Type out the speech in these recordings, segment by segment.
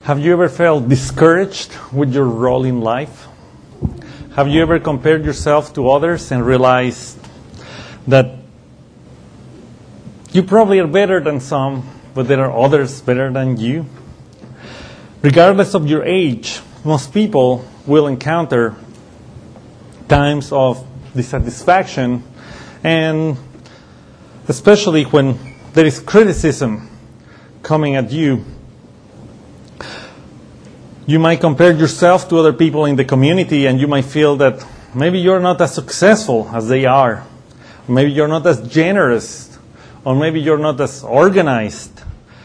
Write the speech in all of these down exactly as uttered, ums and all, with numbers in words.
Have you ever felt discouraged with your role in life? Have you ever compared yourself to others and realized that you probably are better than some, but there are others better than you? Regardless of your age, most people will encounter times of dissatisfaction, and especially when there is criticism coming at you. You might compare yourself to other people in the community, and you might feel that maybe you're not as successful as they are. Maybe you're not as generous, or maybe you're not as organized,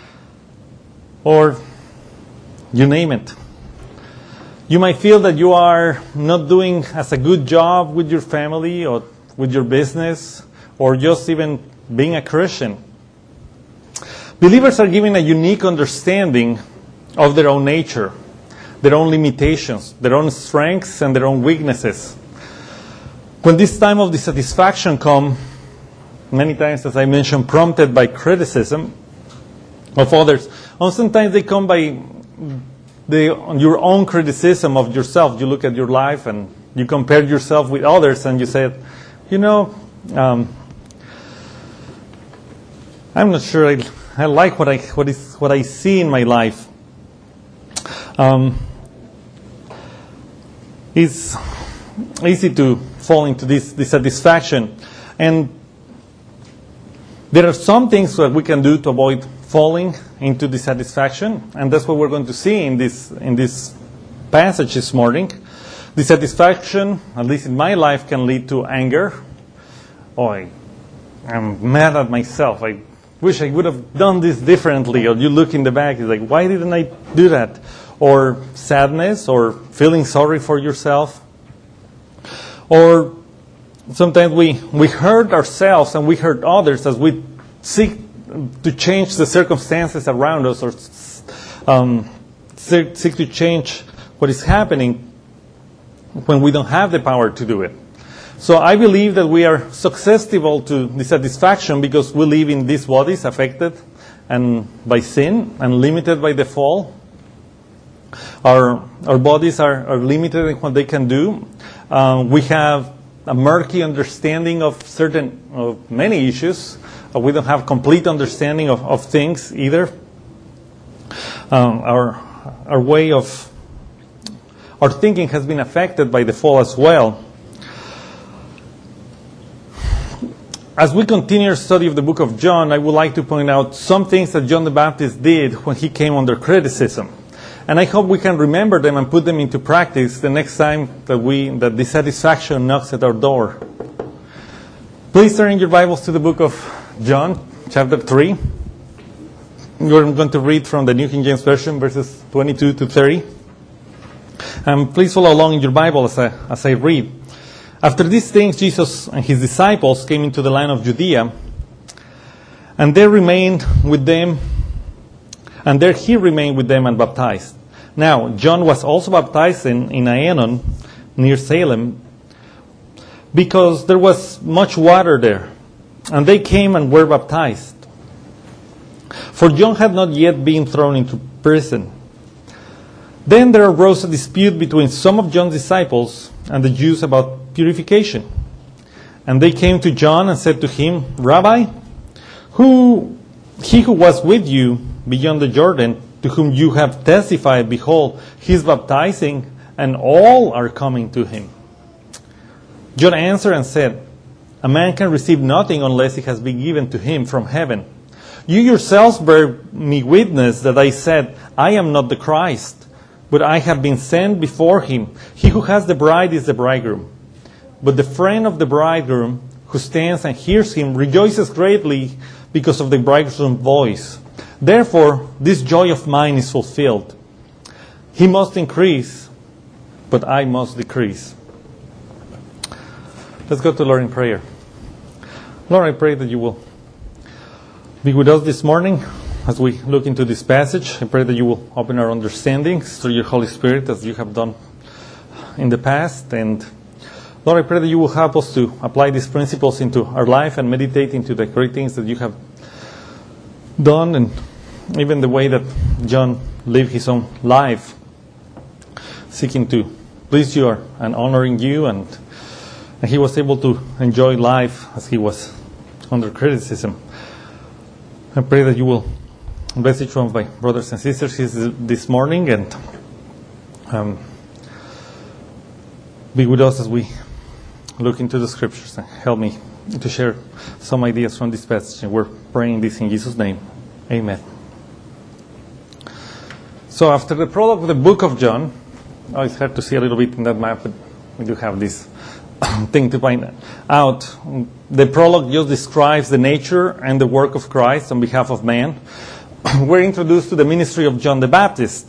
or you name it. You might feel that you are not doing as a good job with your family or with your business, or just even being a Christian. Believers are given a unique understanding of their own nature, their own limitations, their own strengths, and their own weaknesses. When this time of dissatisfaction comes, many times, as I mentioned, prompted by criticism of others, and sometimes they come by the, your own criticism of yourself. You look at your life and you compare yourself with others, and you say, you know, um, I'm not sure I, I like what I what is what I see in my life. Um, it's easy to fall into this dissatisfaction, and there are some things that we can do to avoid falling into dissatisfaction, and that's what we're going to see in this in this passage this morning. Dissatisfaction, at least in my life, can lead to anger. Oh, I, I'm mad at myself. I wish I would have done this differently. Or you look in the back, it's like, why didn't I do that? Or sadness, or feeling sorry for yourself. Or sometimes we, we hurt ourselves and we hurt others as we seek to change the circumstances around us, or um, seek, seek to change what is happening when we don't have the power to do it. So I believe that we are susceptible to dissatisfaction because we live in these bodies affected and by sin and limited by the fall. Our our bodies are, are limited in what they can do. Um, we have a murky understanding of certain, of many issues. Uh, we don't have complete understanding of, of things either. Um, our our way of our thinking has been affected by the fall as well. As we continue our study of the book of John, I would like to point out some things that John the Baptist did when he came under criticism. And I hope we can remember them and put them into practice the next time that we that dissatisfaction knocks at our door. Please turn in your Bibles to the book of John, chapter three. We're going to read from the New King James Version, verses twenty-two to thirty. And please follow along in your Bible as I, as I read. After these things, Jesus and his disciples came into the land of Judea, and there remained with them, and there he remained with them and baptized. Now, John was also baptized in, in Aenon, near Salem, because there was much water there, and they came and were baptized. For John had not yet been thrown into prison. Then there arose a dispute between some of John's disciples and the Jews about purification. And they came to John and said to him, Rabbi, who he who was with you beyond the Jordan, to whom you have testified, behold, he is baptizing, and all are coming to him. John answered and said, a man can receive nothing unless it has been given to him from heaven. You yourselves bear me witness that I said, I am not the Christ, but I have been sent before him. He who has the bride is the bridegroom. But the friend of the bridegroom, who stands and hears him, rejoices greatly because of the bridegroom's voice. Therefore, this joy of mine is fulfilled. He must increase, but I must decrease. Let's go to the Lord in prayer. Lord, I pray that you will be with us this morning as we look into this passage. I pray that you will open our understandings through your Holy Spirit as you have done in the past. And Lord, I pray that you will help us to apply these principles into our life and meditate into the great things that you have done and even the way that John lived his own life, seeking to please you and honoring you, and, and he was able to enjoy life as he was under criticism. I pray that you will bless each one of my brothers and sisters this morning, and um, be with us as we look into the scriptures, and help me to share some ideas from this passage. And we're praying this in Jesus' name. Amen. So after the prologue of the book of John, oh, it's hard to see a little bit in that map, but we do have this thing to find out. The prologue just describes the nature and the work of Christ on behalf of man. We're introduced to the ministry of John the Baptist.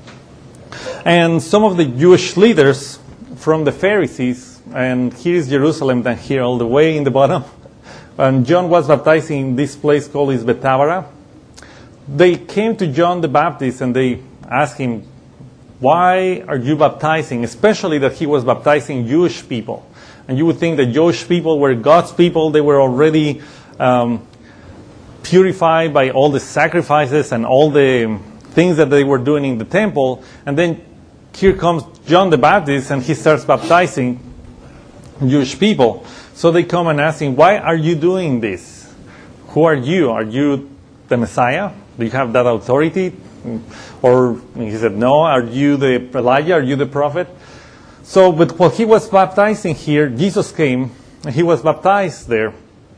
And some of the Jewish leaders from the Pharisees, and here is Jerusalem, and here all the way in the bottom, and John was baptizing in this place called Bethabara. They came to John the Baptist and they asked him, why are you baptizing? Especially that he was baptizing Jewish people. And you would think that Jewish people were God's people. They were already um, purified by all the sacrifices and all the things that they were doing in the temple. And then here comes John the Baptist, and he starts baptizing Jewish people. So they come and ask him, why are you doing this? Who are you? Are you the Messiah? Do you have that authority? Or he said, no. Are you the Elijah? Are you the prophet? So, but while he was baptizing here, Jesus came, and he was baptized there.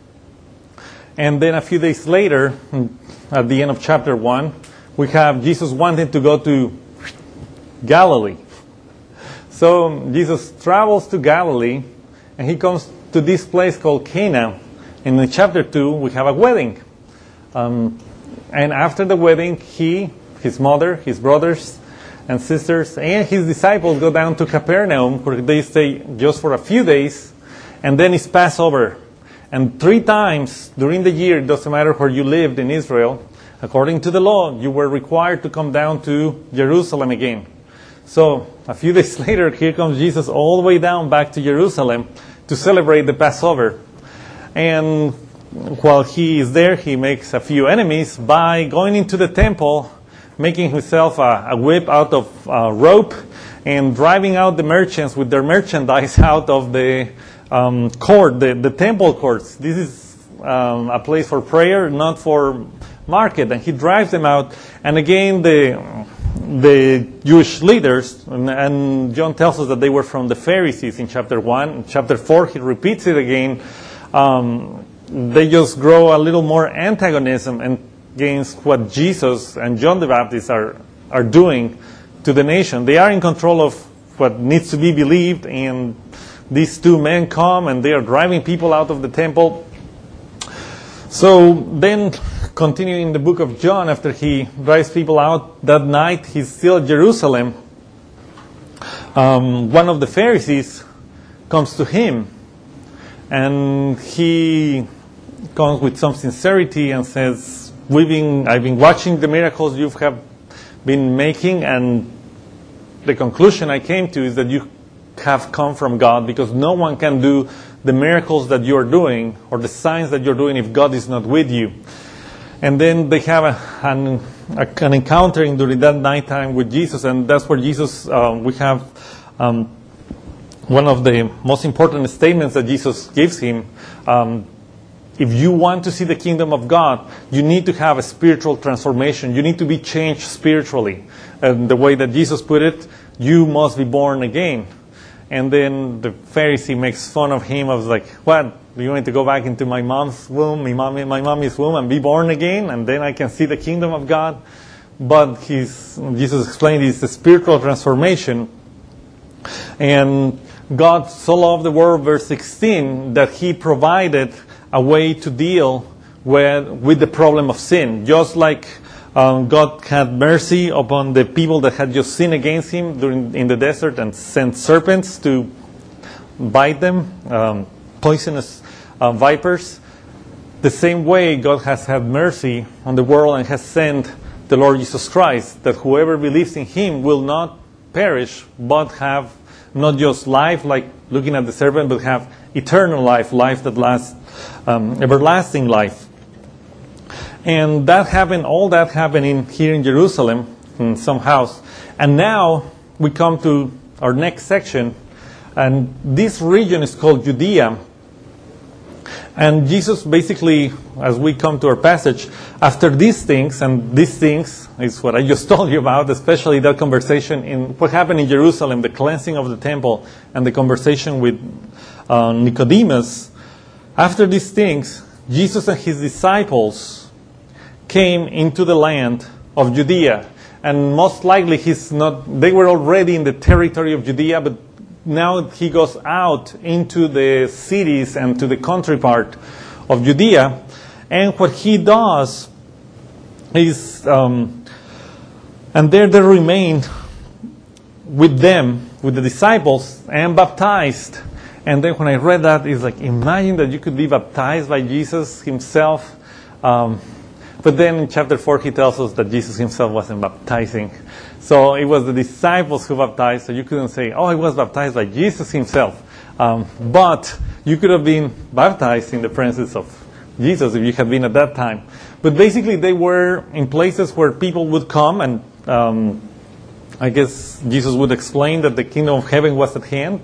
And then a few days later, at the end of chapter one, we have Jesus wanting to go to Galilee. So Jesus travels to Galilee, and he comes to this place called Cana. And in chapter two, we have a wedding. Um, and after the wedding, he, his mother, his brothers and sisters, and his disciples go down to Capernaum, where they stay just for a few days, and then it's Passover. And three times during the year, it doesn't matter where you lived in Israel, according to the law, you were required to come down to Jerusalem again. So a few days later, here comes Jesus all the way down back to Jerusalem to celebrate the Passover. And while he is there, he makes a few enemies by going into the temple, making himself a, a whip out of uh, rope, and driving out the merchants with their merchandise out of the um, court, the, the temple courts. This is um, a place for prayer, not for market. And he drives them out. And again, the the Jewish leaders, and, and John tells us that they were from the Pharisees in chapter one. In chapter four, he repeats it again. Um, they just grow a little more antagonism against what Jesus and John the Baptist are, are doing to the nation. They are in control of what needs to be believed, and these two men come and they are driving people out of the temple. So then, continuing the book of John, after he drives people out that night, he's still at Jerusalem. Um, one of the Pharisees comes to him, and he comes with some sincerity and says, We've been, I've been watching the miracles you have been making, and the conclusion I came to is that you have come from God, because no one can do the miracles that you're doing or the signs that you're doing if God is not with you. And then they have a, an, a, an encounter during that night time with Jesus, and that's where Jesus, um, we have um, one of the most important statements that Jesus gives him. Um, if you want to see the kingdom of God, you need to have a spiritual transformation. You need to be changed spiritually. And the way that Jesus put it, you must be born again. And then the Pharisee makes fun of him. I was like, what? Do you want to go back into my mom's womb, my, mom, my mommy's womb, and be born again? And then I can see the kingdom of God? But he's, Jesus explained it's a spiritual transformation. And God so loved the world, verse sixteen, that he provided a way to deal with, with the problem of sin. Just like um, God had mercy upon the people that had just sinned against him during in the desert and sent serpents to bite them, um, poisonous uh, vipers. The same way God has had mercy on the world and has sent the Lord Jesus Christ, that whoever believes in him will not perish, but have not just life, like looking at the serpent, but have eternal life, life that lasts, um, everlasting life. And that happened, all that happening here in Jerusalem, in some house. And now we come to our next section, and this region is called Judea. And Jesus basically, as we come to our passage, after these things, and these things is what I just told you about, especially that conversation in what happened in Jerusalem, the cleansing of the temple, and the conversation with uh, Nicodemus. After these things, Jesus and his disciples came into the land of Judea. And most likely he's not, they were already in the territory of Judea, but now he goes out into the cities and to the country part of Judea. And what he does is, um, and there they remain with them, with the disciples, and baptized. And then when I read that, it's like, imagine that you could be baptized by Jesus himself. Um, but then in chapter four, he tells us that Jesus himself wasn't baptizing. So it was the disciples who baptized, so you couldn't say, oh, I was baptized by Jesus himself. Um, but you could have been baptized in the presence of Jesus if you had been at that time. But basically they were in places where people would come, and um, I guess Jesus would explain that the kingdom of heaven was at hand,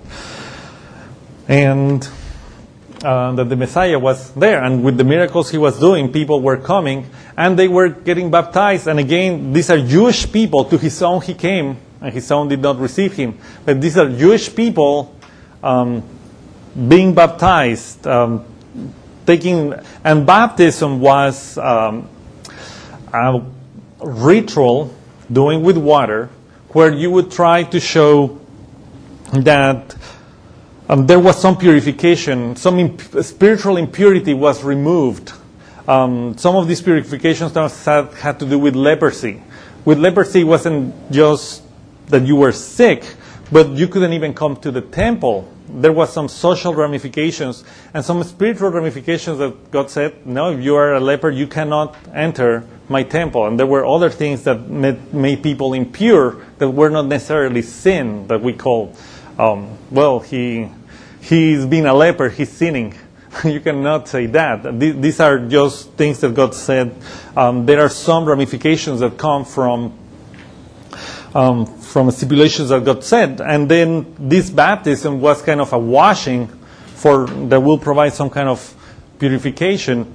and uh, that the Messiah was there. And with the miracles he was doing, people were coming, and they were getting baptized. And again, these are Jewish people. To his own he came, and his own did not receive him. But these are Jewish people um, being baptized, um, taking, and baptism was um, a ritual doing with water, where you would try to show that um, there was some purification, some imp- spiritual impurity was removed. Um, some of these purifications had, had to do with leprosy. With leprosy, it wasn't just that you were sick, but you couldn't even come to the temple. There was some social ramifications and some spiritual ramifications that God said, no, if you are a leper, you cannot enter my temple. And there were other things that made, made people impure that were not necessarily sin, that we call, um, well, he he's been a leper, he's sinning. You cannot say that. These are just things that God said. Um, there are some ramifications that come from um, from stipulations that God said. And then this baptism was kind of a washing for that will provide some kind of purification.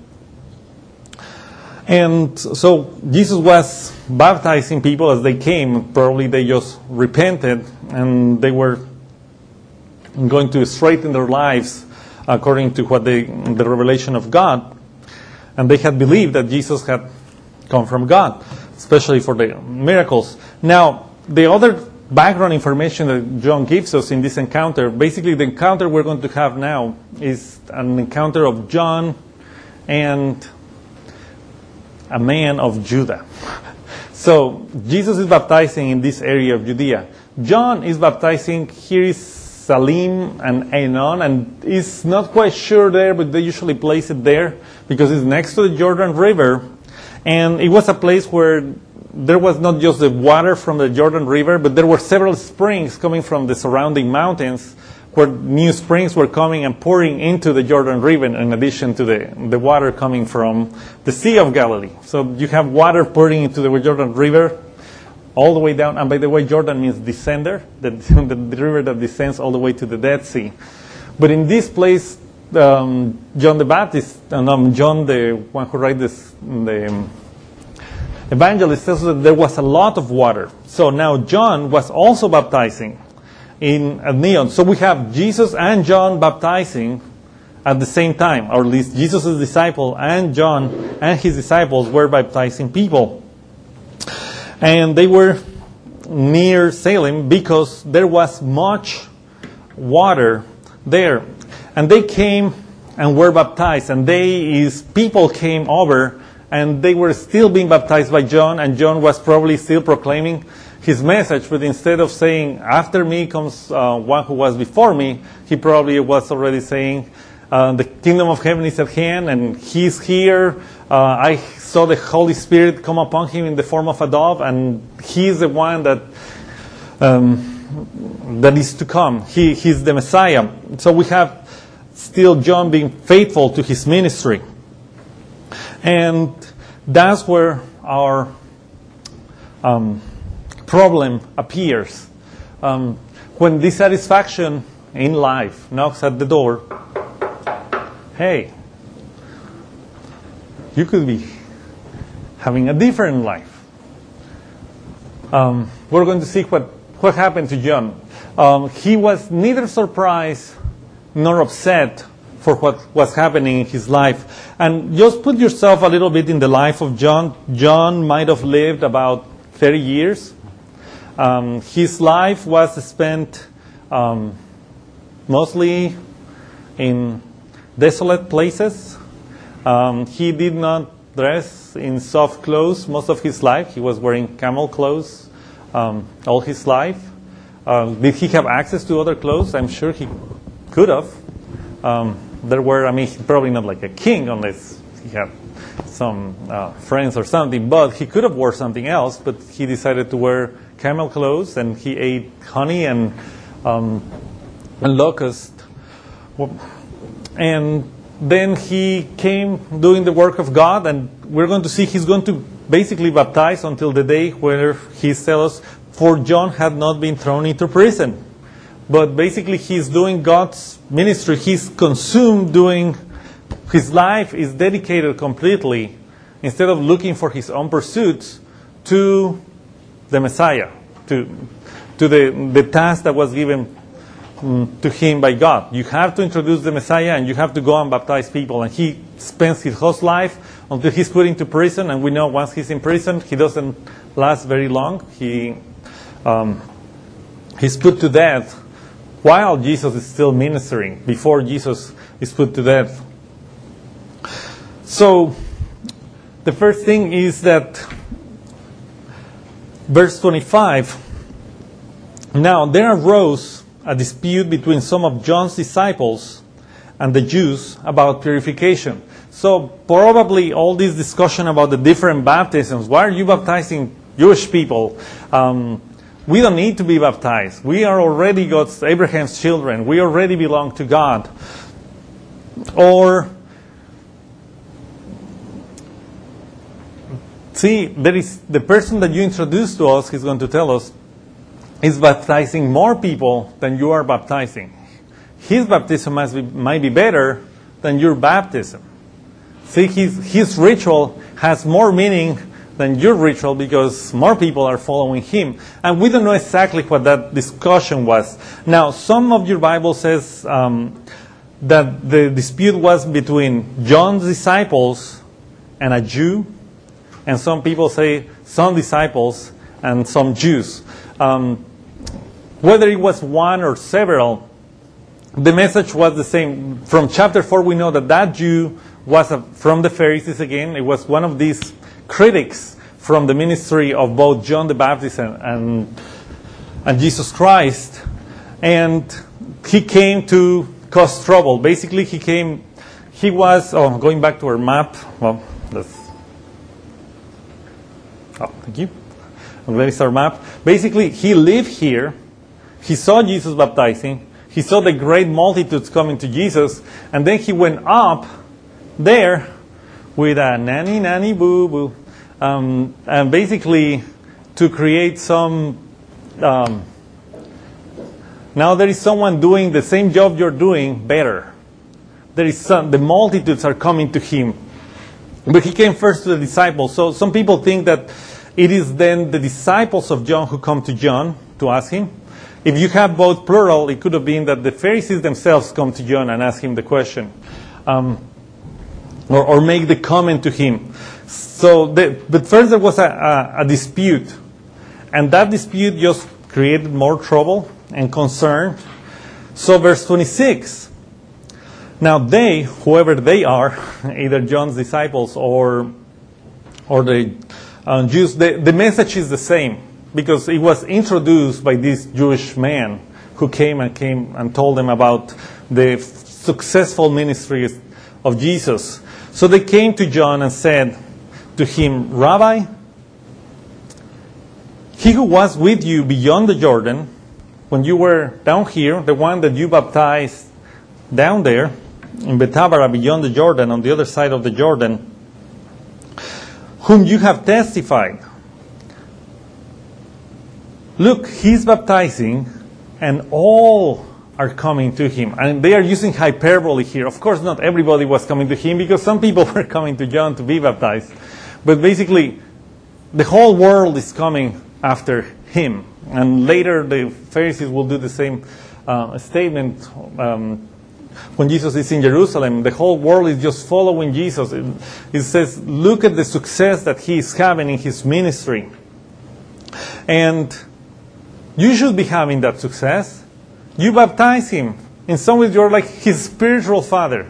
And so Jesus was baptizing people as they came. Probably they just repented and they were going to straighten their lives according to what they, the revelation of God. And they had believed that Jesus had come from God, especially for the miracles. Now, the other background information that John gives us in this encounter, basically the encounter we're going to have now is an encounter of John and a man of Judah. So, Jesus is baptizing in this area of Judea. John is baptizing, here is Salim and Ainon, and is not quite sure there, but they usually place it there because it's next to the Jordan River. And it was a place where there was not just the water from the Jordan River, but there were several springs coming from the surrounding mountains, where new springs were coming and pouring into the Jordan River in addition to the, the water coming from the Sea of Galilee. So you have water pouring into the Jordan River all the way down. And by the way, Jordan means descender, the, the, the river that descends all the way to the Dead Sea. But in this place, um, John the Baptist, and um, John, the one who writes this, the um, evangelist, says that there was a lot of water. So now John was also baptizing in Ainon. So we have Jesus and John baptizing at the same time, or at least Jesus' disciple and John and his disciples were baptizing people. And they were near Salem because there was much water there. And they came and were baptized. And they, his people came over and they were still being baptized by John. And John was probably still proclaiming his message. But instead of saying, after me comes uh, one who was before me, he probably was already saying, uh, the kingdom of heaven is at hand and he's here. Uh, I saw the Holy Spirit come upon him in the form of a dove, and he's the one that um, that is to come. He, he's the Messiah. So we have still John being faithful to his ministry. And that's where our um, problem appears. Um, when dissatisfaction in life knocks at the door, hey, you could be having a different life. Um, we're going to see what, what happened to John. Um, he was neither surprised nor upset for what was happening in his life. And just put yourself a little bit in the life of John. John might have lived about thirty years. Um, his life was spent um, mostly in desolate places. Um, he did not dress in soft clothes most of his life. He was wearing camel clothes um, all his life. Uh, did he have access to other clothes? I'm sure he could have. Um, there were, I mean, probably not like a king unless he had some uh, friends or something, but he could have worn something else, but he decided to wear camel clothes, and he ate honey and, um, and locust. And then he came doing the work of God, and we're going to see he's going to basically baptize until the day where he tells us, for John had not been thrown into prison. But basically he's doing God's ministry. He's consumed doing, his life is dedicated completely, instead of looking for his own pursuits, to the Messiah, to, to the, the task that was given um, to him by God. You have to introduce the Messiah, and you have to go and baptize people. And he spends his whole life until he's put into prison. And we know once he's in prison, he doesn't last very long. He um, he's put to death while Jesus is still ministering, before Jesus is put to death. So, the first thing is that, verse twenty-five, now there arose a dispute between some of John's disciples and the Jews about purification. So, probably all this discussion about the different baptisms, why are you baptizing Jewish people? Um, We don't need to be baptized. We are already God's, Abraham's children. We already belong to God. Or, see, there is the person that you introduce to us, he's going to tell us, is baptizing more people than you are baptizing. His baptism must be, might be better than your baptism. See, his, his ritual has more meaning than your ritual, because more people are following him. And we don't know exactly what that discussion was. Now, some of your Bible says um, that the dispute was between John's disciples and a Jew, and some people say some disciples and some Jews. Um, whether it was one or several, the message was the same. From chapter four, we know that that Jew was a, from the Pharisees again. It was one of these critics from the ministry of both John the Baptist and, and, and Jesus Christ. And he came to cause trouble. Basically, he came, he was, oh, going back to our map. Well, let's, oh, thank you. There is our map. Basically, he lived here. He saw Jesus baptizing. He saw the great multitudes coming to Jesus. And then he went up there with a nanny, nanny, boo, boo. Um, and basically to create some, um, now there is someone doing the same job you're doing better. There is some, the multitudes are coming to him. But he came first to the disciples. So some people think that it is then the disciples of John who come to John to ask him. If you have both plural, it could have been that the Pharisees themselves come to John and ask him the question. Um, or, or make the comment to him. So, the, but first there was a, a, a dispute, and that dispute just created more trouble and concern. So verse twenty-six, now they, whoever they are, either John's disciples or or the uh, Jews, the, the message is the same, because it was introduced by this Jewish man who came and came and told them about the successful ministry of Jesus. So they came to John and said to him, Rabbi, he who was with you beyond the Jordan, when you were down here, the one that you baptized down there, in Betabara beyond the Jordan, on the other side of the Jordan, whom you have testified. Look, he's baptizing, and all are coming to him. And they are using hyperbole here. Of course, not everybody was coming to him, because some people were coming to John to be baptized. But basically, the whole world is coming after him. And later, the Pharisees will do the same uh, statement. Um, when Jesus is in Jerusalem, the whole world is just following Jesus. It, it says, look at the success that he is having in his ministry. And you should be having that success. You baptize him. In some ways, you're like his spiritual father.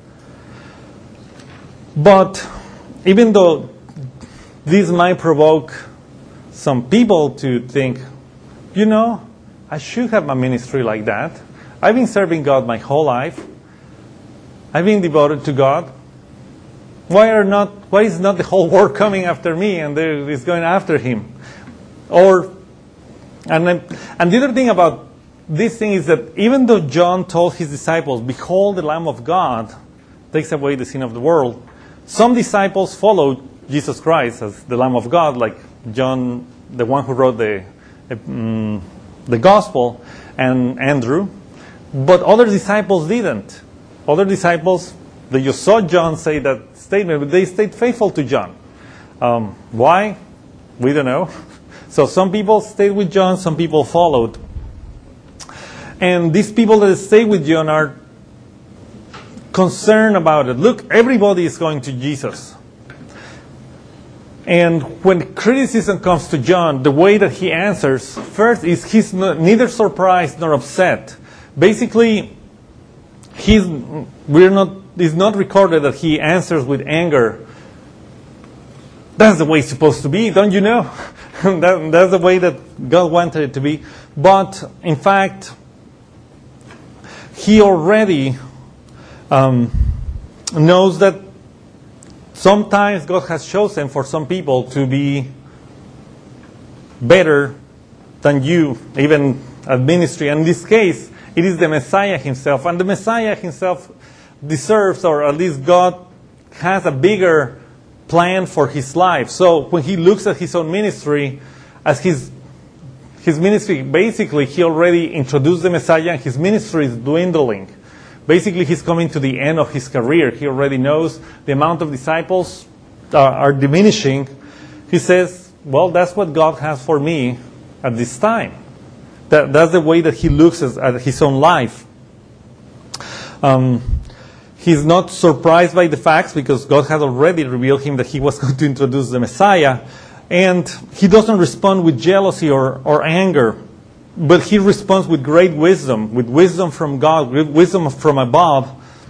But even though this might provoke some people to think, you know, I should have a ministry like that. I've been serving God my whole life. I've been devoted to God. Why are not? Why is not the whole world coming after me and is going after him? Or, and then, and the other thing about this thing is that even though John told his disciples, "Behold, the Lamb of God takes away the sin of the world," some disciples followed Jesus Christ as the Lamb of God, like John, the one who wrote the um, the Gospel, and Andrew. But other disciples didn't. Other disciples, they just saw John say that statement, but they stayed faithful to John. Um, why? We don't know. So some people stayed with John, some people followed. And these people that stay with John are concerned about it. Look, everybody is going to Jesus. And when criticism comes to John, the way that he answers, first is he's not, neither surprised nor upset. Basically, he's we're not. It's not recorded that he answers with anger. That's the way it's supposed to be, don't you know? that, that's the way that God wanted it to be. But in fact, he already um, knows that sometimes God has chosen for some people to be better than you, even at ministry. And in this case, it is the Messiah himself. And the Messiah himself deserves, or at least God has a bigger plan for his life. So when he looks at his own ministry, as his his ministry, basically he already introduced the Messiah and his ministry is dwindling. Basically he's coming to the end of his career. He already knows the amount of disciples uh, are diminishing. He says, well, that's what God has for me at this time. That, that's the way that he looks at, at his own life. Um, he's not surprised by the facts because God had already revealed him that he was going to introduce the Messiah. And he doesn't respond with jealousy or, or anger, but he responds with great wisdom, with wisdom from God, with wisdom from above.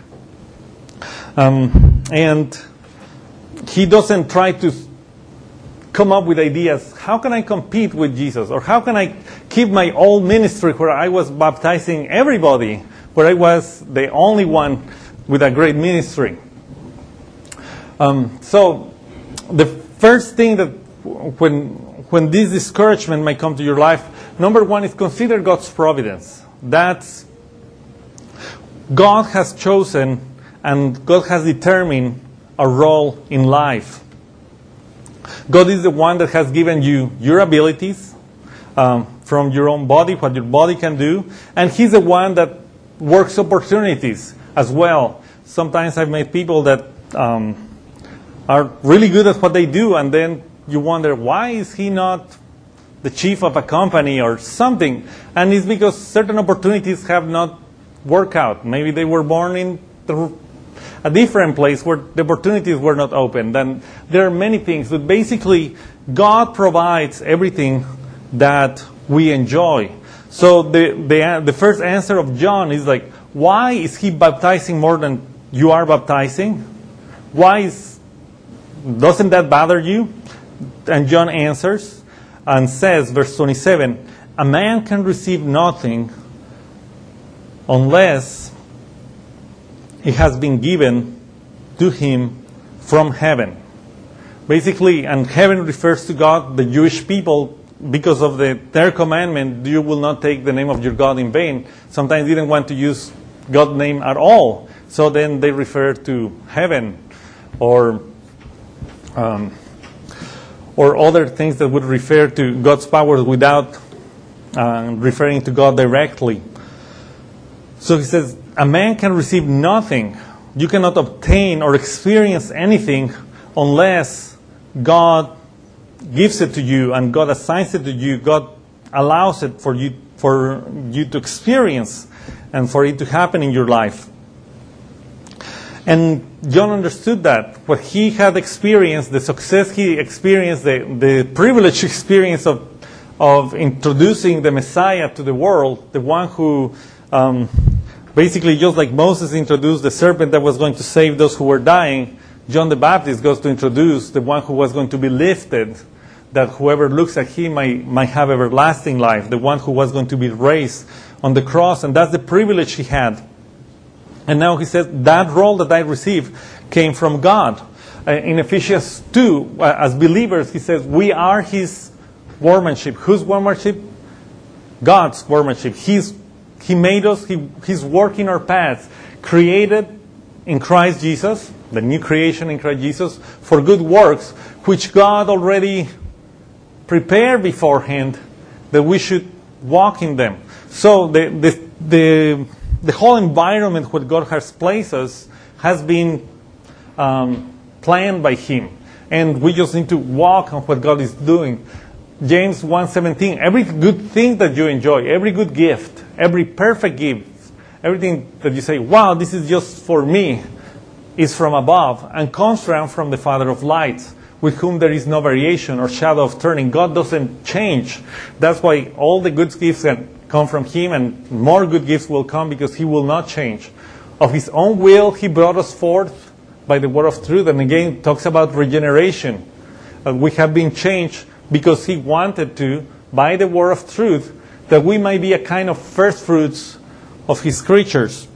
Um, and he doesn't try to come up with ideas. How can I compete with Jesus? Or how can I keep my old ministry where I was baptizing everybody, where I was the only one with a great ministry? Um, so the first thing that when when this discouragement might come to your life, number one is consider God's providence. That's God has chosen and God has determined a role in life. God is the one that has given you your abilities um, from your own body, what your body can do, and He's the one that works opportunities as well. Sometimes I've met people that um, are really good at what they do, and then you wonder, why is he not the chief of a company or something? And it's because certain opportunities have not worked out. Maybe they were born in the, a different place where the opportunities were not open. Then there are many things, but basically God provides everything that we enjoy. So the, the, the first answer of John is like, why is he baptizing more than you are baptizing? Why is, doesn't that bother you? And John answers and says, verse twenty-seven, a man can receive nothing unless it has been given to him from heaven. Basically, and heaven refers to God, the Jewish people, because of the their commandment, you will not take the name of your God in vain. Sometimes they didn't want to use God's name at all. So then they refer to heaven or um, or other things that would refer to God's power without uh, referring to God directly. So he says, a man can receive nothing. You cannot obtain or experience anything unless God gives it to you and God assigns it to you. God allows it for you, for you to experience and for it to happen in your life. And John understood that. What he had experienced, the success he experienced, the, the privileged experience of, of introducing the Messiah to the world, the one who um, basically, just like Moses introduced the serpent that was going to save those who were dying, John the Baptist goes to introduce the one who was going to be lifted, that whoever looks at him might, might have everlasting life, the one who was going to be raised on the cross, and that's the privilege he had. And now he says, that role that I received came from God. Uh, in Ephesians two, uh, as believers, he says, we are his workmanship. Whose workmanship? God's workmanship. He's, he made us, he, he's working our paths, created in Christ Jesus, the new creation in Christ Jesus, for good works, which God already prepared beforehand that we should walk in them. So the the the, the whole environment where God has placed us has been um, planned by Him, and we just need to walk on what God is doing. James one seventeen, every good thing that you enjoy, every good gift, every perfect gift, everything that you say, wow, this is just for me, is from above and comes down from the Father of lights, with whom there is no variation or shadow of turning. God doesn't change. That's why all the good gifts can come from Him, and more good gifts will come because He will not change. Of His own will, He brought us forth by the word of truth. And again, talks about regeneration. Uh, we have been changed because He wanted to, by the word of truth, that we might be a kind of first fruits of His creatures.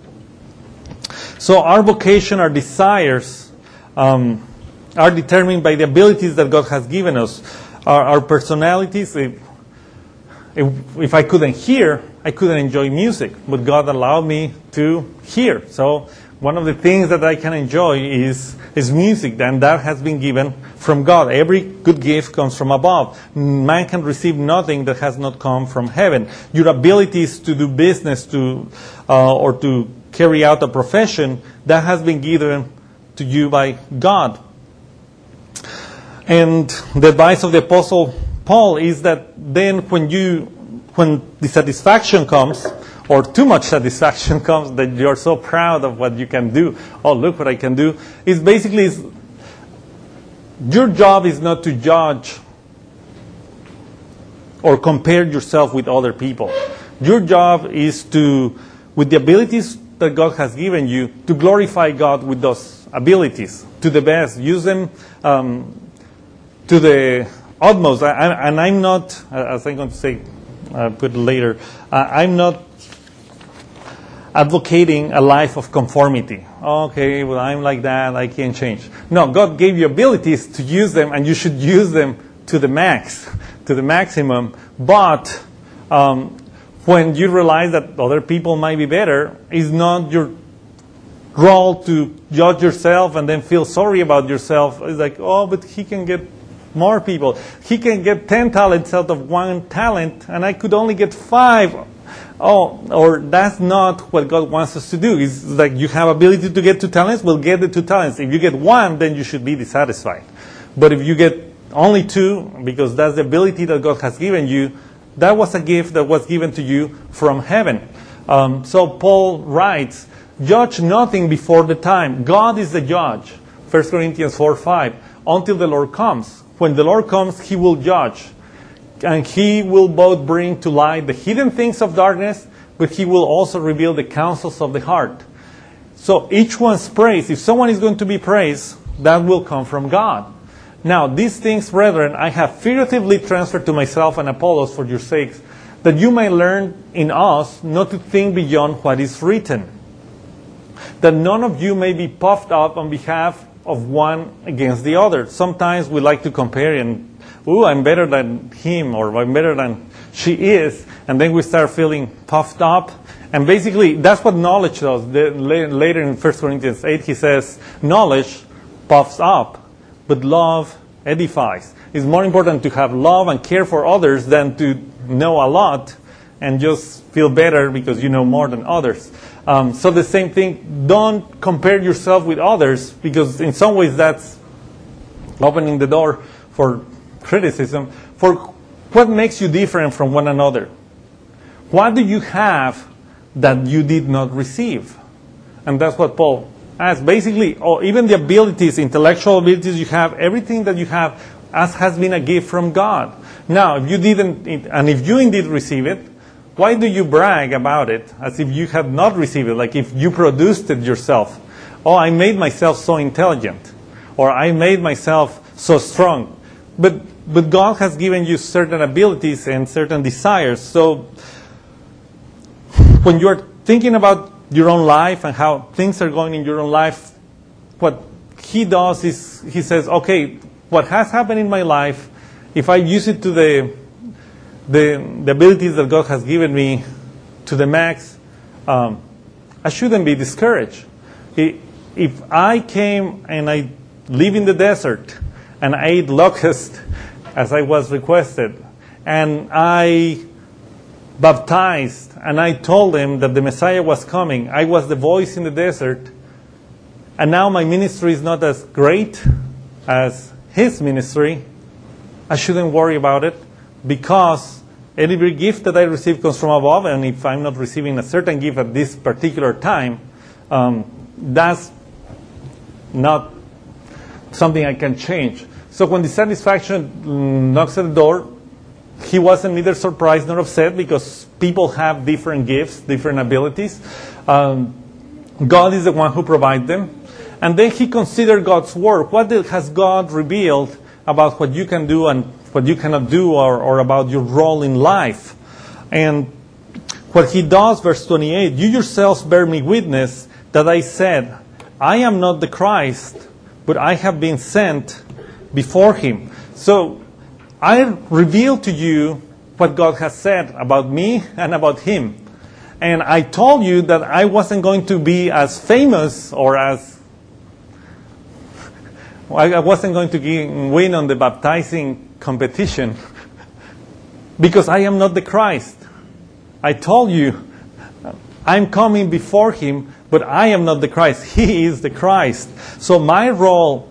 So our vocation, our desires, um, are determined by the abilities that God has given us. Our, our personalities, if, if, if I couldn't hear, I couldn't enjoy music, but God allowed me to hear. So one of the things that I can enjoy is, is music, and that has been given from God. Every good gift comes from above. Man can receive nothing that has not come from heaven. Your abilities to do business to uh, or to carry out a profession, that has been given to you by God. And the advice of the Apostle Paul is that then when you, when the satisfaction comes, or too much satisfaction comes, that you're so proud of what you can do, oh, look what I can do, is basically, is, your job is not to judge or compare yourself with other people. Your job is to, with the abilities that God has given you, to glorify God with those abilities to the best. Use them um, to the utmost. I, I, and I'm not, as I'm going to say, uh, put it later, uh, I'm not advocating a life of conformity. Okay, well, I'm like that, I can't change. No, God gave you abilities to use them, and you should use them to the max, to the maximum. But um, when you realize that other people might be better, it's not your role to judge yourself and then feel sorry about yourself. It's like, oh, but he can get more people. He can get ten talents out of one talent, and I could only get five. Oh, or that's not what God wants us to do. It's like you have ability to get two talents, well, get the two talents. If you get one, then you should be dissatisfied. But if you get only two, because that's the ability that God has given you, that was a gift that was given to you from heaven. Um, so Paul writes, judge nothing before the time. God is the judge. First Corinthians four five. Until the Lord comes. When the Lord comes, He will judge. And He will both bring to light the hidden things of darkness, but He will also reveal the counsels of the heart. So each one's praise, if someone is going to be praised, that will come from God. Now, these things, brethren, I have figuratively transferred to myself and Apollos for your sakes, that you may learn in us not to think beyond what is written, that none of you may be puffed up on behalf of one against the other. Sometimes we like to compare and, ooh, I'm better than him, or I'm better than she is, and then we start feeling puffed up. And basically, that's what knowledge does. Later in First Corinthians eight, he says, knowledge puffs up, but love edifies. It's more important to have love and care for others than to know a lot and just feel better because you know more than others. Um, so the same thing, don't compare yourself with others, because in some ways that's opening the door for criticism. For what makes you different from one another? What do you have that you did not receive? And that's what Paul asks. Basically, or even the abilities, intellectual abilities you have, everything that you have as has been a gift from God. Now, if you didn't, and if you indeed receive it, why do you brag about it as if you had not received it, like if you produced it yourself? Oh, I made myself so intelligent, or I made myself so strong. But but God has given you certain abilities and certain desires. So when you're thinking about your own life and how things are going in your own life, what he does is he says, okay, what has happened in my life, if I use it to the the, the abilities that God has given me to the max, um, I shouldn't be discouraged. If I came and I live in the desert and I ate locust as I was requested, and I baptized and I told them that the Messiah was coming, I was the voice in the desert, and now my ministry is not as great as his ministry, I shouldn't worry about it, because every gift that I receive comes from above, and if I'm not receiving a certain gift at this particular time, um, that's not something I can change. So when dissatisfaction knocks at the door, he wasn't neither surprised nor upset, because people have different gifts, different abilities. Um, God is the one who provides them. And then he considered God's work. What has God revealed about what you can do and what you cannot do, or, or about your role in life? And what he does, verse twenty-eight, you yourselves bear me witness that I said, I am not the Christ, but I have been sent before him. So I reveal to you what God has said about me and about him. And I told you that I wasn't going to be as famous or as I wasn't going to win on the baptizing competition because I am not the Christ. I told you I'm coming before him, but I am not the Christ. He is the Christ. So my role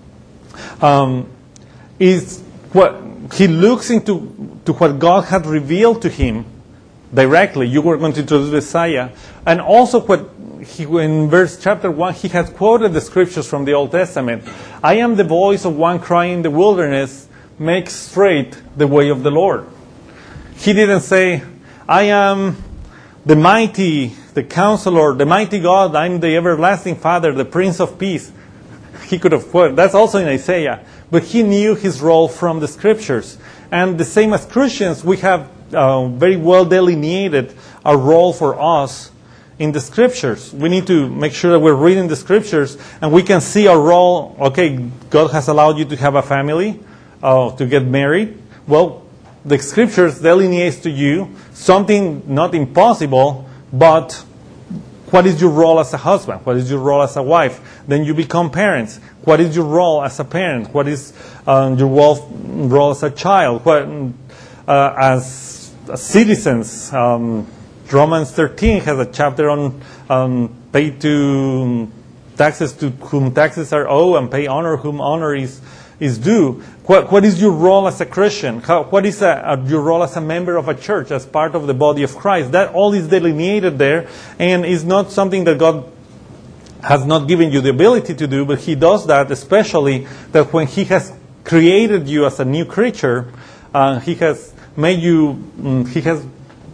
um, is what he looks into to what God had revealed to him directly. You were going to introduce the Messiah, and also what he, in verse chapter one, he has quoted the scriptures from the Old Testament. I am the voice of one crying in the wilderness, make straight the way of the Lord. He didn't say, I am the mighty, the counselor, the mighty God, I'm the everlasting Father, the Prince of Peace. He could have quoted, that's also in Isaiah. But he knew his role from the scriptures. And the same as Christians, we have uh, very well delineated a role for us in the scriptures. We need to make sure that we're reading the scriptures and we can see our role. Okay, God has allowed you to have a family, uh, to get married. Well, the scriptures delineates to you something not impossible, but what is your role as a husband? What is your role as a wife? Then you become parents. What is your role as a parent? What is um, your role, role as a child? What, uh, as, as citizens? Um, Romans thirteen has a chapter on um, pay to taxes to whom taxes are owed, and pay honor whom honor is is due. What, what is your role as a Christian? How, what is a, a, your role as a member of a church, as part of the body of Christ? That all is delineated there, and is not something that God has not given you the ability to do, but he does that especially that when he has created you as a new creature, uh, he has made you, um, he has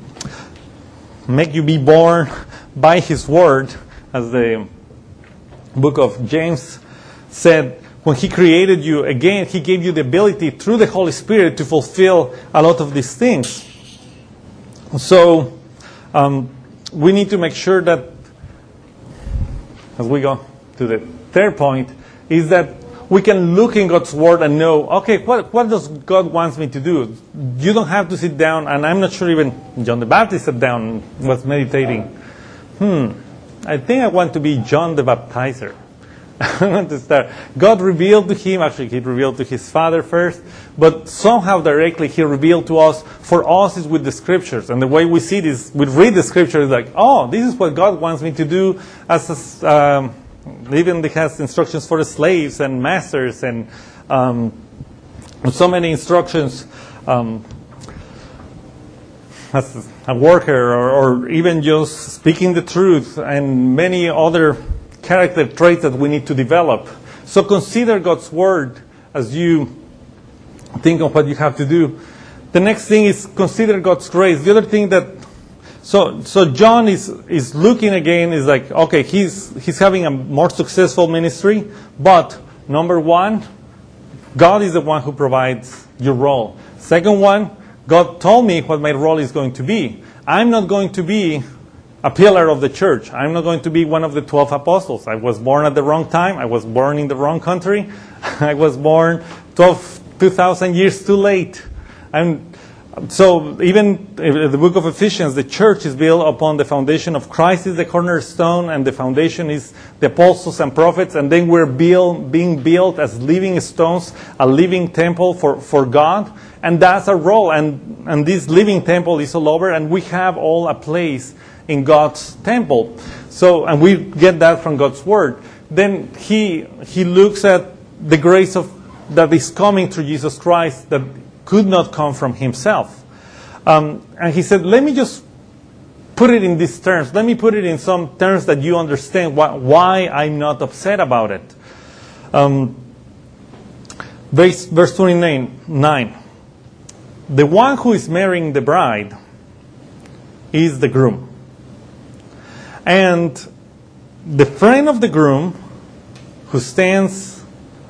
made you be born by his word, as the book of James said. When he created you again, he gave you the ability through the Holy Spirit to fulfill a lot of these things. So um, we need to make sure that, as we go to the third point, is that we can look in God's Word and know, okay, what, what does God wants me to do? You don't have to sit down, and I'm not sure even John the Baptist sat down and was meditating. Hmm, I think I want to be John the Baptizer. to start. God revealed to him, actually he revealed to his father first, but somehow directly he revealed to us. For us is with the scriptures. And the way we see this, we read the scriptures like, oh, this is what God wants me to do. As a, um, even it has instructions for the slaves and masters and um, so many instructions um, as a worker or, or even just speaking the truth and many other character traits that we need to develop. So consider God's word as you think of what you have to do. The next thing is consider God's grace. The other thing that, so so John is is looking again, is like, okay, he's he's having a more successful ministry, but number one, God is the one who provides your role. Second one, God told me what my role is going to be. I'm not going to be a pillar of the church. I'm not going to be one of the twelve apostles. I was born at the wrong time. I was born in the wrong country. I was born twelve, two thousand years too late. And so even in the book of Ephesians, the church is built upon the foundation of Christ is the cornerstone, and the foundation is the apostles and prophets, and then we're build, being built as living stones, a living temple for, for God, and that's our role. And, and this living temple is all over, and we have all a place in God's temple. So, and we get that from God's word. Then he he looks at the grace of that is coming through Jesus Christ that could not come from himself. Um, and he said, let me just put it in these terms. Let me put it in some terms that you understand why, why I'm not upset about it. Um, verse, verse twenty-nine. The one who is marrying the bride is the groom. And the friend of the groom who stands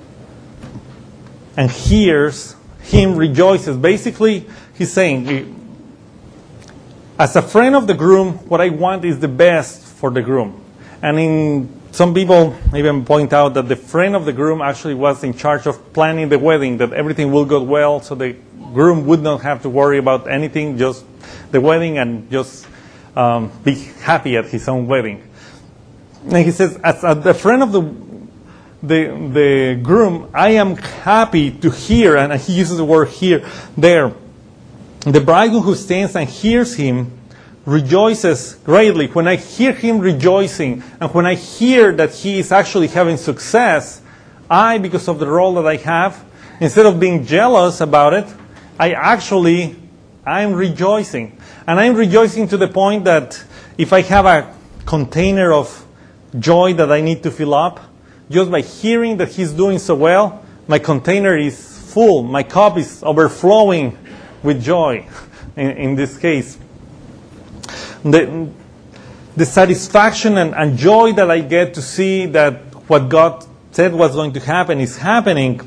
and hears him rejoices. Basically, he's saying, as a friend of the groom, what I want is the best for the groom. And in some people even point out that the friend of the groom actually was in charge of planning the wedding, that everything will go well, so the groom would not have to worry about anything, just the wedding, and just um, be happy at his own wedding. And he says, as a the friend of the the the groom, I am happy to hear, and he uses the word "hear" there. The bridegroom who stands and hears him rejoices greatly. When I hear him rejoicing, and when I hear that he is actually having success, I, because of the role that I have, instead of being jealous about it, I actually, I'm rejoicing. And I'm rejoicing to the point that if I have a container of joy that I need to fill up, just by hearing that he's doing so well, my container is full. My cup is overflowing with joy, in, in this case. The, the satisfaction and, and joy that I get to see that what God said was going to happen is happening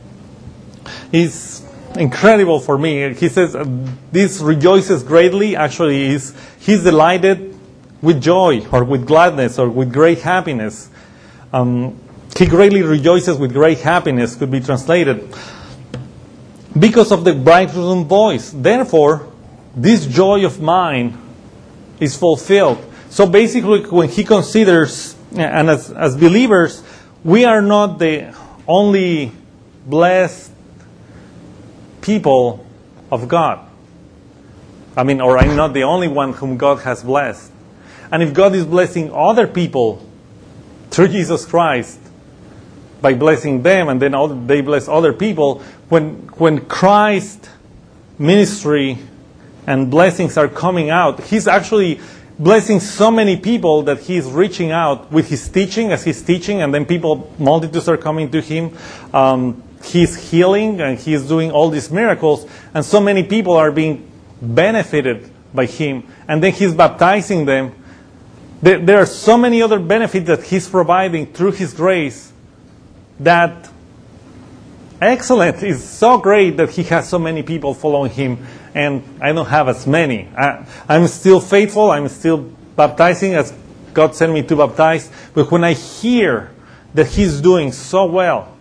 is incredible for me. He says uh, this rejoices greatly. Actually, is he's delighted with joy or with gladness or with great happiness. Um, he greatly rejoices with great happiness, could be translated, because of the bridegroom's voice. Therefore, this joy of mine is fulfilled. So basically, when he considers, and as, as believers, we are not the only blessed people of God. I mean, or I'm not the only one whom God has blessed. And if God is blessing other people through Jesus Christ, by blessing them, and then all, they bless other people, when when Christ's ministry and blessings are coming out, he's actually blessing so many people that he's reaching out with his teaching, as he's teaching, and then people, multitudes are coming to him. Um, he's healing, and he's doing all these miracles, and so many people are being benefited by him. And then he's baptizing them. There, there are so many other benefits that he's providing through his grace that excellent. It's so great that he has so many people following him, and I don't have as many. I, I'm still faithful. I'm still baptizing as God sent me to baptize. But when I hear that he's doing so well,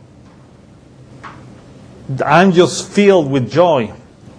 I'm just filled with joy.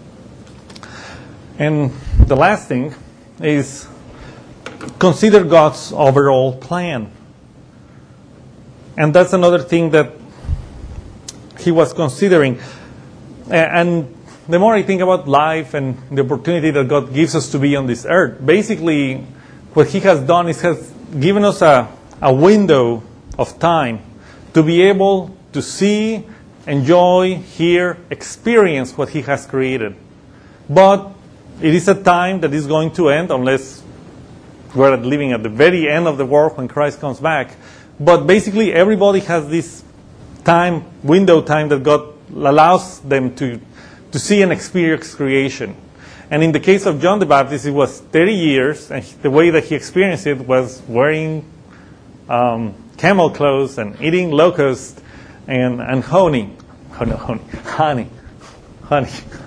And the last thing is consider God's overall plan. And that's another thing that he was considering. And the more I think about life and the opportunity that God gives us to be on this earth, basically what he has done is has given us a, a window of time to be able to see, enjoy, hear, experience what he has created. But it is a time that is going to end unless we're living at the very end of the world when Christ comes back. But basically everybody has this time, window time that God allows them to, to see and experience creation. And in the case of John the Baptist, it was thirty years, and the way that he experienced it was wearing um, camel clothes and eating locusts and, and honey. Oh, no, honey. Honey. Honey.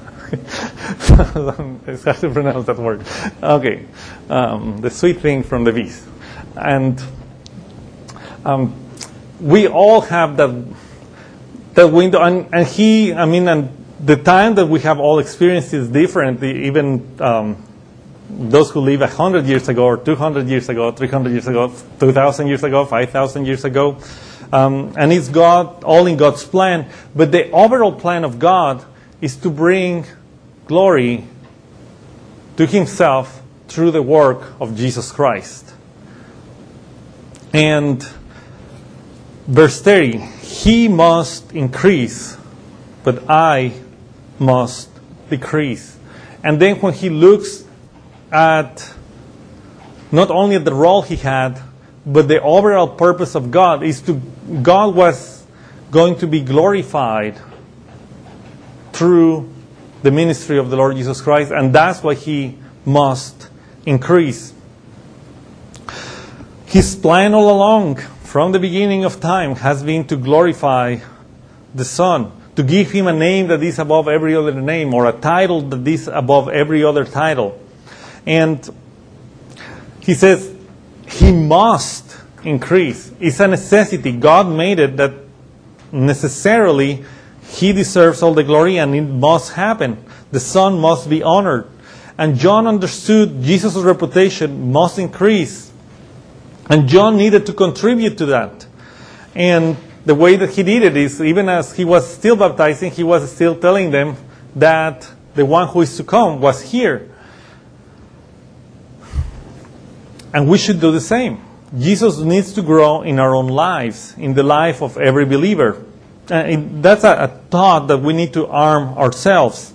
It's hard to pronounce that word. Okay. Um, the sweet thing from the bees. And um, we all have that, that window. And, and he, I mean, and the time that we have all experienced is different. Even um, those who live one hundred years ago, or two hundred years ago, three hundred years ago, two thousand years ago, five thousand years ago. Um, and it's God, all in God's plan. But the overall plan of God is to bring glory to himself through the work of Jesus Christ. And verse thirty, he must increase, but I must decrease. And then when he looks at not only at the role he had, but the overall purpose of God is to, God was going to be glorified through the ministry of the Lord Jesus Christ, and that's why he must increase. His plan all along, from the beginning of time, has been to glorify the Son, to give him a name that is above every other name, or a title that is above every other title. And he says he must increase. It's a necessity. God made it that necessarily he deserves all the glory, and it must happen. The Son must be honored. And John understood Jesus' reputation must increase. And John needed to contribute to that. And the way that he did it is, even as he was still baptizing, he was still telling them that the one who is to come was here. And we should do the same. Jesus needs to grow in our own lives, in the life of every believer. And that's a, a thought that we need to arm ourselves.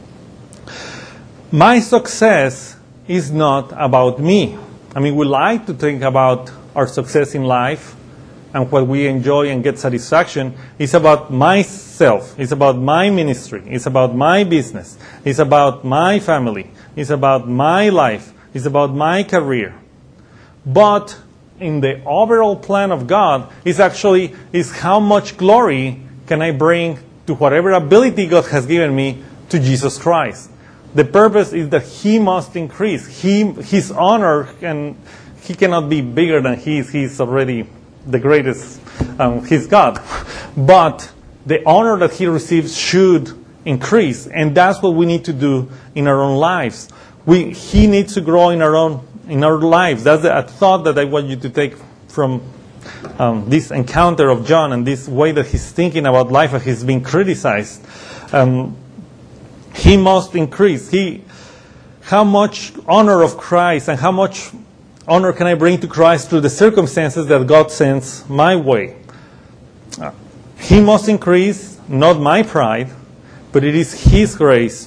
My success is not about me. I mean, we like to think about our success in life and what we enjoy and get satisfaction. It's about myself. It's about my ministry. It's about my business. It's about my family. It's about my life. It's about my career. But in the overall plan of God, it's actually is how much glory can I bring to whatever ability God has given me to Jesus Christ. The purpose is that he must increase. He, his honor, and he cannot be bigger than he is. He's already the greatest. Um, he's God. But the honor that he receives should increase. And that's what we need to do in our own lives. We, he needs to grow in our own in our lives. That's a thought that I want you to take from um, this encounter of John and this way that he's thinking about life and he's being criticized. Um, he must increase. He, how much honor of Christ and how much honor can I bring to Christ through the circumstances that God sends my way? Uh, he must increase, not my pride, but it is his grace.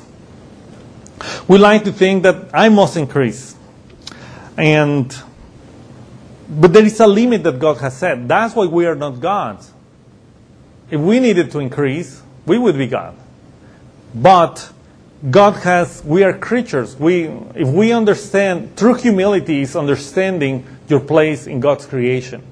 We like to think that I must increase. And, but there is a limit that God has set. That's why we are not gods. If we needed to increase, we would be God. But God has, we are creatures. We, if we understand, true humility is understanding your place in God's creation.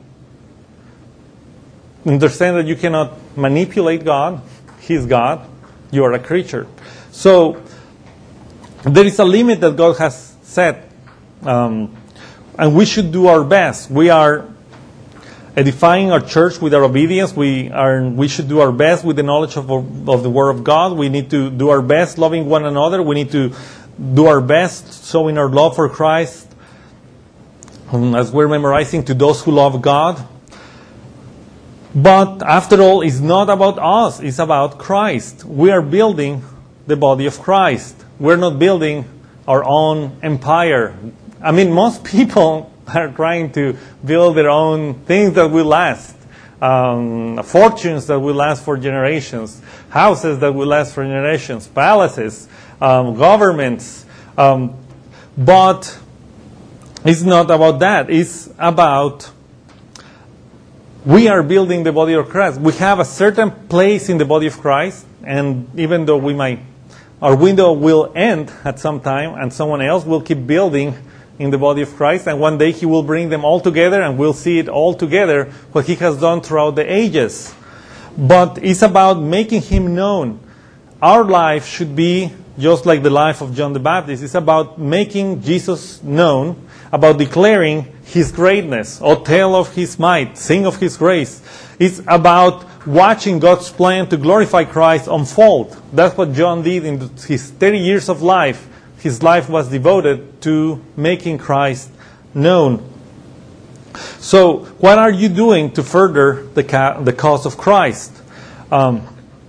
Understand that you cannot manipulate God. He's God. You are a creature. So, there is a limit that God has set. Um, and we should do our best. We are edifying our church with our obedience. We are. We should do our best with the knowledge of, of the Word of God. We need to do our best loving one another. We need to do our best showing our love for Christ um, as we're memorizing to those who love God. But after all, it's not about us, it's about Christ. We are building the body of Christ. We're not building our own empire. I mean, most people are trying to build their own things that will last. Um, fortunes that will last for generations. Houses that will last for generations. Palaces. Um, governments. Um, but it's not about that. It's about we are building the body of Christ. We have a certain place in the body of Christ. And even though we might, our window will end at some time and someone else will keep building in the body of Christ, and one day He will bring them all together and we'll see it all together, what He has done throughout the ages. But it's about making Him known. Our life should be just like the life of John the Baptist. It's about making Jesus known, about declaring His greatness, or tell of His might, sing of His grace. It's about watching God's plan to glorify Christ unfold. That's what John did in his thirty years of life. His life was devoted to making Christ known. So, what are you doing to further the, ca- the cause of Christ? Um,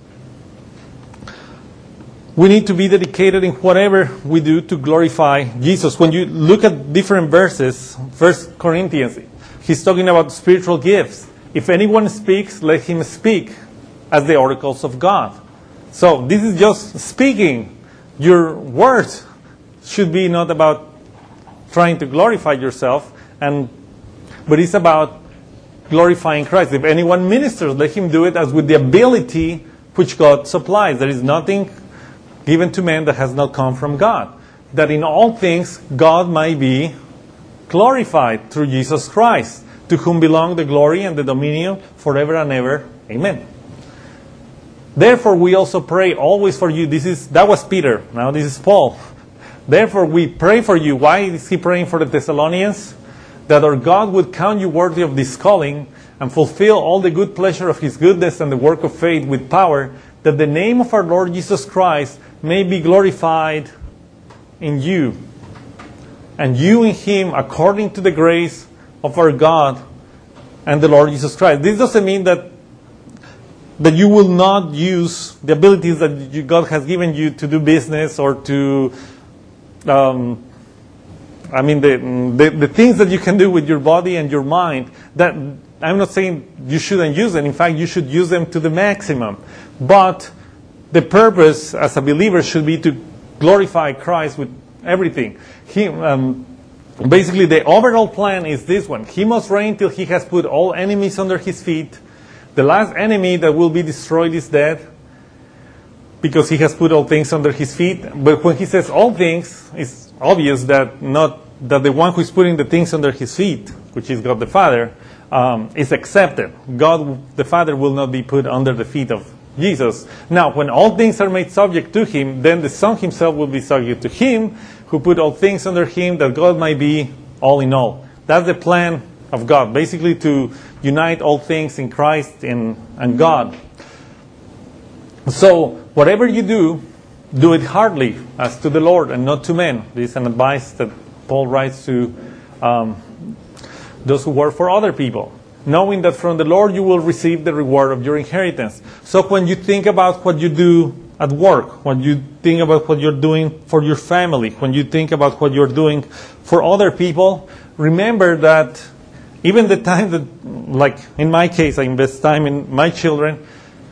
we need to be dedicated in whatever we do to glorify Jesus. When you look at different verses, First Corinthians, he's talking about spiritual gifts. If anyone speaks, let him speak as the oracles of God. So, this is just speaking. Your words should be not about trying to glorify yourself, and but it's about glorifying Christ. If anyone ministers, let him do it as with the ability which God supplies. There is nothing given to man that has not come from God. That in all things God might be glorified through Jesus Christ, to whom belong the glory and the dominion forever and ever. Amen. Therefore we also pray always for you. This is that was Peter. Now this is Paul. Therefore we pray for you. Why is he praying for the Thessalonians? That our God would count you worthy of this calling and fulfill all the good pleasure of His goodness and the work of faith with power, that the name of our Lord Jesus Christ may be glorified in you, and you in Him, according to the grace of our God and the Lord Jesus Christ. This doesn't mean that that you will not use the abilities that you, God has given you to do business or to, um, I mean, the, the the things that you can do with your body and your mind. That I'm not saying you shouldn't use them. In fact, you should use them to the maximum. But the purpose as a believer should be to glorify Christ with everything. He, um, basically, the overall plan is this one. He must reign till He has put all enemies under His feet. The last enemy that will be destroyed is death, because He has put all things under His feet. But when He says all things, it's obvious that not that the one who is putting the things under His feet, which is God the Father, um, is accepted. God the Father will not be put under the feet of Jesus. Now, when all things are made subject to Him, then the Son Himself will be subject to Him, who put all things under Him, that God might be all in all. That's the plan of God, basically to unite all things in Christ and, and God. So, whatever you do, do it heartily as to the Lord and not to men. This is an advice that Paul writes to um, those who work for other people, knowing that from the Lord you will receive the reward of your inheritance. So when you think about what you do at work, when you think about what you're doing for your family, when you think about what you're doing for other people, remember that even the time that, like in my case, I invest time in my children,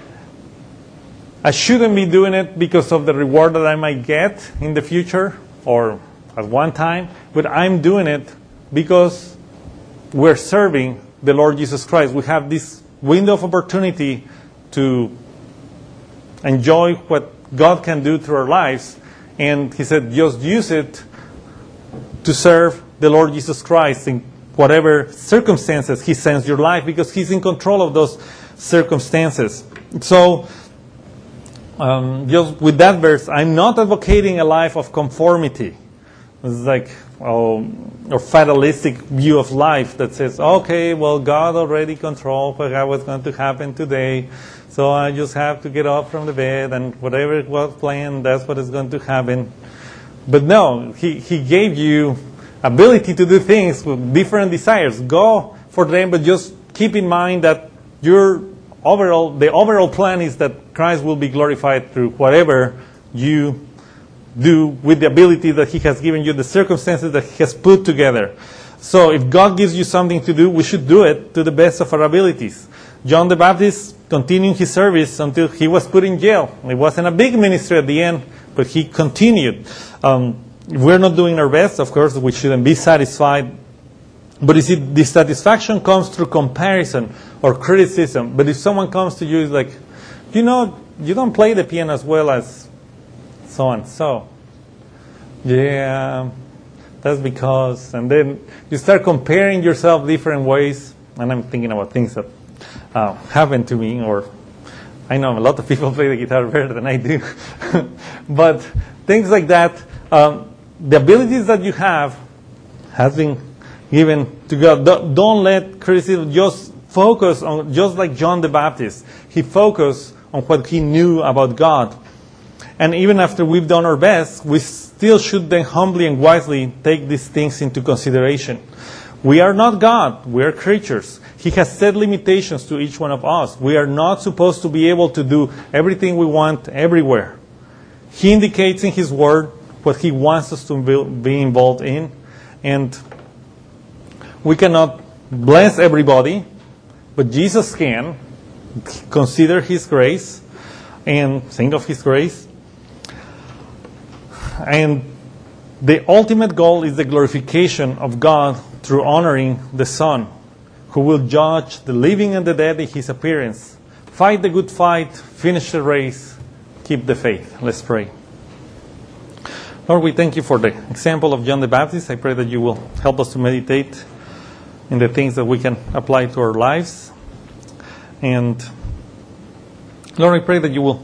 I shouldn't be doing it because of the reward that I might get in the future or at one time, but I'm doing it because we're serving the Lord Jesus Christ. We have this window of opportunity to enjoy what God can do through our lives, and He said, just use it to serve the Lord Jesus Christ in whatever circumstances He sends your life, because He's in control of those circumstances. So, um, just with that verse, I'm not advocating a life of conformity. It's like oh, a fatalistic view of life that says, okay, well, God already controlled what's going to happen today, so I just have to get up from the bed, and whatever it was planned, that's what is going to happen. But no, He, he gave you ability to do things with different desires. Go for them, but just keep in mind that your overall, the overall plan is that Christ will be glorified through whatever you do with the ability that He has given you, the circumstances that He has put together. So if God gives you something to do, we should do it to the best of our abilities. John the Baptist continued his service until he was put in jail. It wasn't a big ministry at the end, but he continued. Um, if we're not doing our best, of course, we shouldn't be satisfied. But you see, dissatisfaction comes through comparison or criticism. But if someone comes to you, it's like, you know, you don't play the piano as well as so-and-so. Yeah, that's because. And then you start comparing yourself different ways. And I'm thinking about things that uh, happened to me, or I know a lot of people play the guitar better than I do. But things like that, um, the abilities that you have has been given to God. Don't, don't let criticism, just focus on, just like John the Baptist. He focused on what he knew about God. And even after we've done our best, we still should then humbly and wisely take these things into consideration. We are not God. We are creatures. He has set limitations to each one of us. We are not supposed to be able to do everything we want everywhere. He indicates in His Word what He wants us to be involved in. And we cannot bless everybody, but Jesus can. Consider His grace and think of His grace. And the ultimate goal is the glorification of God through honoring the Son, who will judge the living and the dead in His appearance. Fight the good fight, finish the race, keep the faith. Let's pray. Lord, we thank You for the example of John the Baptist. I pray that You will help us to meditate in the things that we can apply to our lives. And Lord, I pray that You will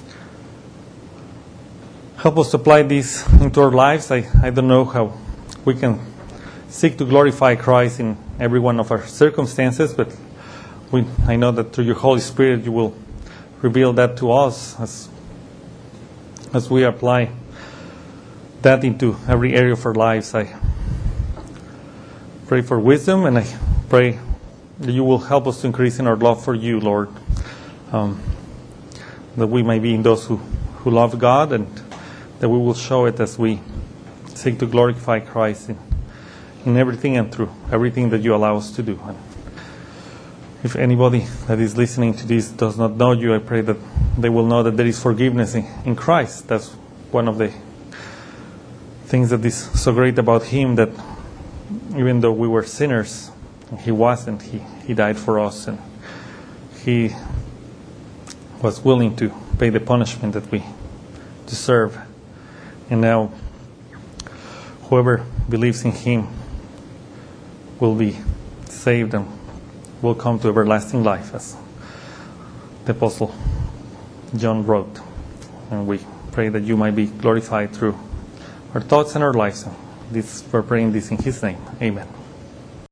help us to apply this into our lives. I, I don't know how we can seek to glorify Christ in every one of our circumstances, but we, I know that through Your Holy Spirit You will reveal that to us as, as we apply that into every area of our lives. I pray for wisdom, and I pray that You will help us to increase in our love for You, Lord, um, that we may be in those who, who love God, and that we will show it as we seek to glorify Christ in, in everything and through everything that You allow us to do. And if anybody that is listening to this does not know You, I pray that they will know that there is forgiveness in, in Christ. That's one of the things that is so great about Him, that even though we were sinners, He wasn't. He, he died for us, and He was willing to pay the punishment that we deserve. And now, whoever believes in Him will be saved and will come to everlasting life, as the Apostle John wrote. And we pray that You might be glorified through our thoughts and our lives. This, we're praying this in His name. Amen.